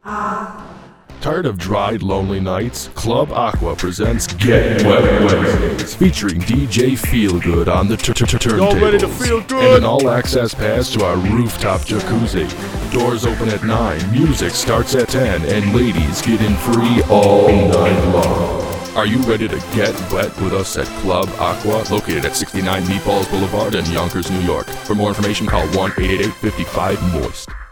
Tired of dry, lonely nights? Club Aqua presents Get Wet Wednesdays, featuring DJ Feelgood on the turntables. Y'all ready to feel good? And an all-access pass to our rooftop jacuzzi. Doors open at 9, music starts at 10, and ladies get in free all night long. Are you ready to get wet with us at Club Aqua, located at 69 Meatballs Boulevard in Yonkers, New York? For more information, call 1-888-55-MOIST.